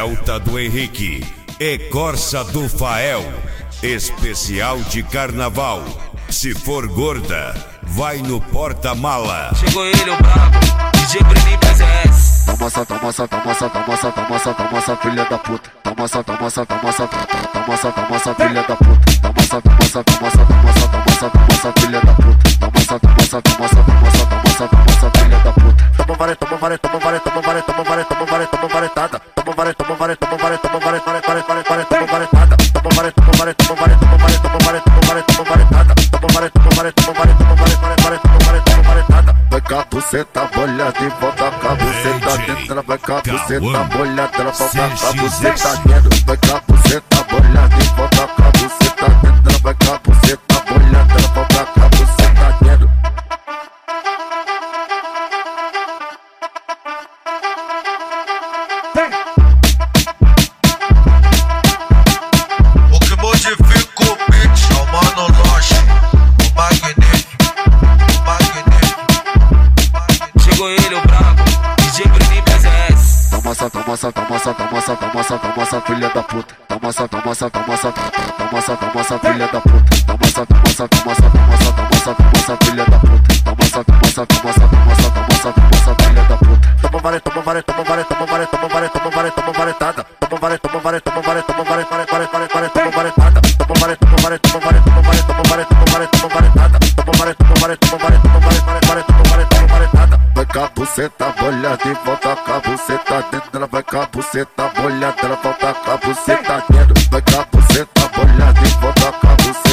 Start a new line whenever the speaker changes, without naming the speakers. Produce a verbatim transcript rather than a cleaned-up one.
Delta do Henrique e Corsa do Fael. Especial de carnaval. Se for gorda, vai no porta-mala.
Chegou ele, o brabo, D J Breninho P Z S.
Toma essa, toma essa, toma essa, toma essa, toma essa, toma essa, filha da puta. Toma essa, toma essa, toma essa, toma essa, toma essa, filha da puta. Toma essa, toma essa, toma essa, toma essa, toma essa, toma essa, filha da puta. Toma essa, toma essa, toma essa, toma essa, toma essa, toma essa, filha da puta. Toma vare, toma vare, toma vare, toma vare, toma vare, toma vare, toma varetada. Toma vare, toma vare, toma vare, toma vare, vare, vare, vare, vare, toma varetada. Toma vare, toma vare, toma vare, toma vare, toma vare, toma vare, toma varetada. Toma vare, toma vare, toma vare, toma vare, vare, vare, toma vare, toma varetada. Vai com a buceta molhada e volta com a buceta dentro. Vai com a buceta molhada, ela volta com a buceta dentro. Vai com a buceta molhada e volta com a buceta dentro. Vai com a buceta molhada, ela volta com a buceta dentro.
O que modifica o beat é o Mano Loche, o magnífico, o magnífico.
Chegou ele, o brabo, D J Breninho P Z S.
Toma essa, toma essa, toma essa, toma essa, toma essa, toma essa, filha da puta. Toma essa, toma essa, toma essa, toma essa, toma essa, filha da puta. Toma essa, toma essa, toma essa, toma essa, toma essa, toma essa, filha da puta. Toma essa, toma essa, toma essa, toma essa, toma essa, toma essa, filha da puta. Toma vare, toma vare, toma vare, toma vare, toma vare, toma vare, toma varetada. Toma vare, toma vare, toma vare, toma vare, vare, vare, vare, vare, toma varetada. Toma vare, toma vare, toma vare, toma vare, toma vare, toma vare, toma varetada. Toma vare, toma vare, toma vare, toma vare, vare, vare, toma vare, toma varetada. Vai com a buceta molhada e volta com a buceta dentro. Vai com a buceta molhada, ela volta com a buceta dentro. Vai com a buceta molhada e volta com a buceta